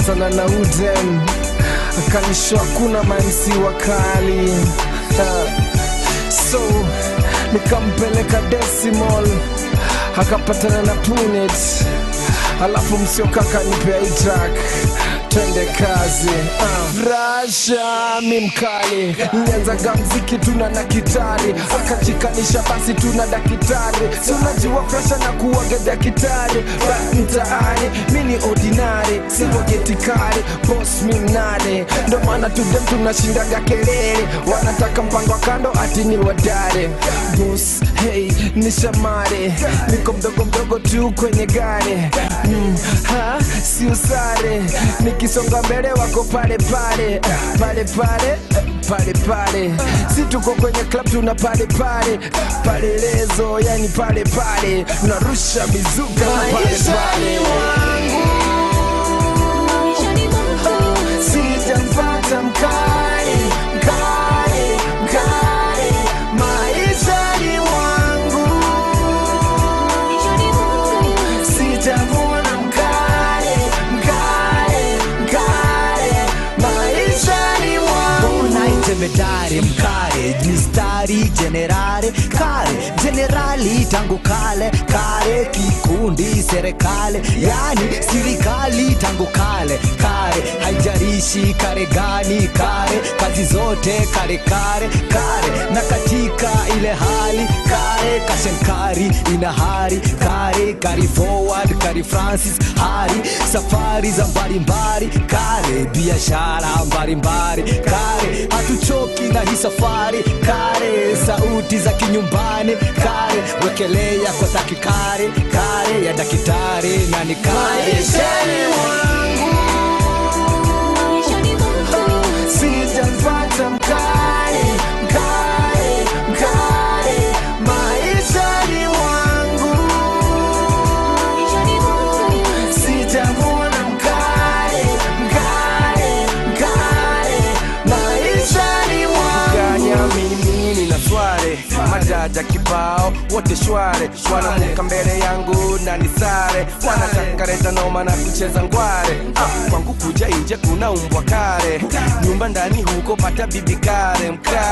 nikapatana na Udem akanishow kuna MC wakali. So nikampeleka Decimal akapatana na Punet, alafu msio kaka nipea hii track twende kazi. Rasha mimkali nianzaga mziki tuna na kitari, akajikanisha basi tuna dakitari. Tunajua pressure na kuwaga dakitari, but mtaani mini ordinary, siwa getikari, boss mimnade. Ndo maana tudem tunashindaga kelele, wanataka mpango kando ati ni wadare. Boss hey ni shamare, niko mdogo tu kwenye gari. Si usare, nikisonga mbele wako pale pale. Si tuko kwenye club tuna pale lezo, yani pale narusha mizuka pale sijampata mkali maishani wangu, sijamuona mkali maishani wangu. Jemedari mkare, mistari generare kare, generali tangu kale kare, kikundi serikali yani sirikali tangu kale kare, haijarishi kare gani kare, kazi zote kare na katika ile hali kare, kashenkari inahari kare forward kare Francis hari, safari za mbalimbali kare, biashara mbalimbali kare, hatuchoki na hii safari kare, sauti za kinyumbani kare, wekelea kwa taki kare ya dakitari na ni kare. Maishani wangu sijampata mkali maishani wangu, sijamuona mkali maishani wangu. Ganya mimi nina sware, majaja kibao wote shware, wanamuka mbele yangu na nisare, wanataka reta noma na kucheza ngware. Kwangu kuja inje kuna umbwa kare, nyumba ndani huko pata bibi kare.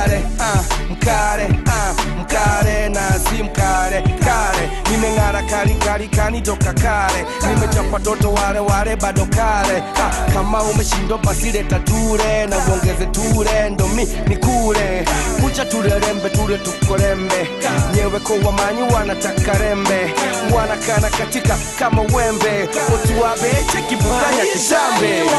Mkare na si mkare nimengara kani toka kare, nimechapa toto ware bado kare. Kama umeshindwa basi leta ture na uongeze ture, ndo mi nikule kucha turerembe ture tukorembe, nyewe kwa wamanyi wanataka rembe, wanakana katika kama wembe, otu wabe cheki buganya kisambe.